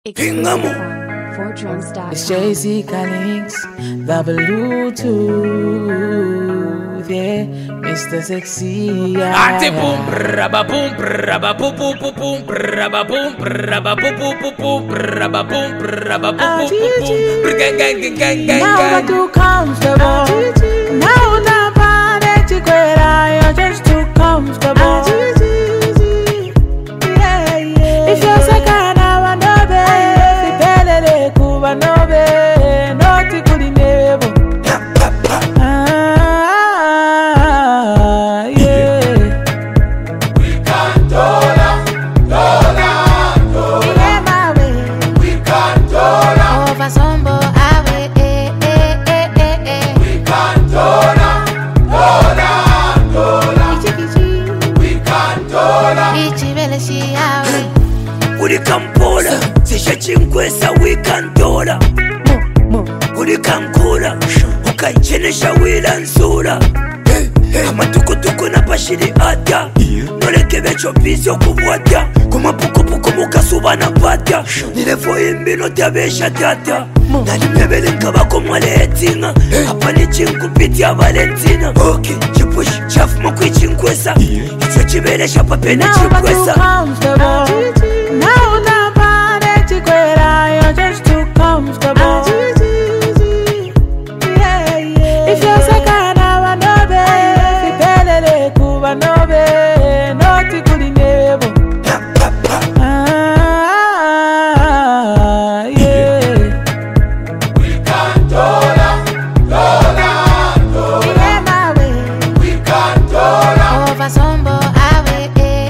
Pingamo. It's JC Callings, the Bluetooth, yeah, Mr. Sexy. Ate boom, braba boom, braba boom, boom, boom, boom, braba boom, braba boom, boom, boom, boom, braba boom, braba boom, boom, boom, gang, gang, gang, gang, gang. Now I'm too comfortable. Now I'm not you're just too comfortable. If you're second, I know Ulikampola, sisha chinkwesa wikantola. Ulikankula, ukaichenesha wila nsula. Amatukutuku na pashiri ata noleke becho pisyo kubwata kumapukupuku mukasuba na pata nilefo imbino tabesha tata nalimebele nkabako mwaletinga hapa ni chinkupiti Valentina. Okay, chipush chafuma kwichinkwesa icho chibelesha papene chinkwesa. Now you're just too comfortable. If you're second, I know be Kuba no be not good in We can't dollar. We can't dollar. Over sombo awe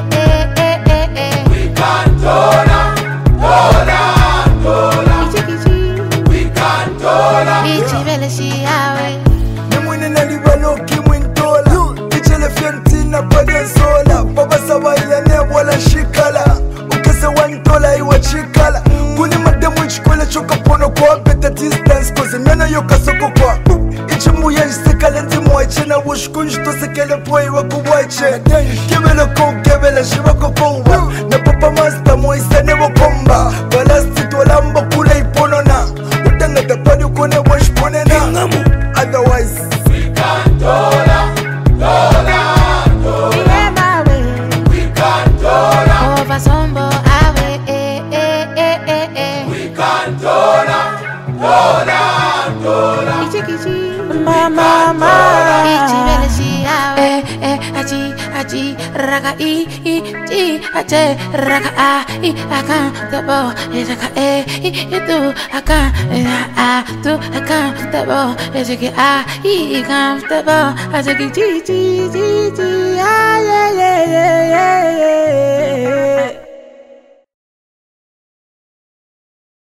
We can't dollar. We can't dollar. Ichi vele shi awe Nimwini nalibaloki mwintola Ichele fientina pade sola Baba sawa ile nebola shikala Ukese wantola iwa chikala Kuni mademu ichikole choka pono kwa Better distance koze miana yoka soko kwa Ichimu ya isekale ntimu waiche na wushkunji tosekele po iwa kuwaiche Kebele kou kebele shiva kokowa Na papa master moise nebo komba Balasti tolambo kule iponona Utanga tapadi ukone washponena Otherwise We can't dollar. We can't dollar. Over sombo awe We can't dollar. Mama, Ichi vele shi awe aji raka I aje raka I accountable raka itu aka tu accountable raka I comfortable raka ji yeah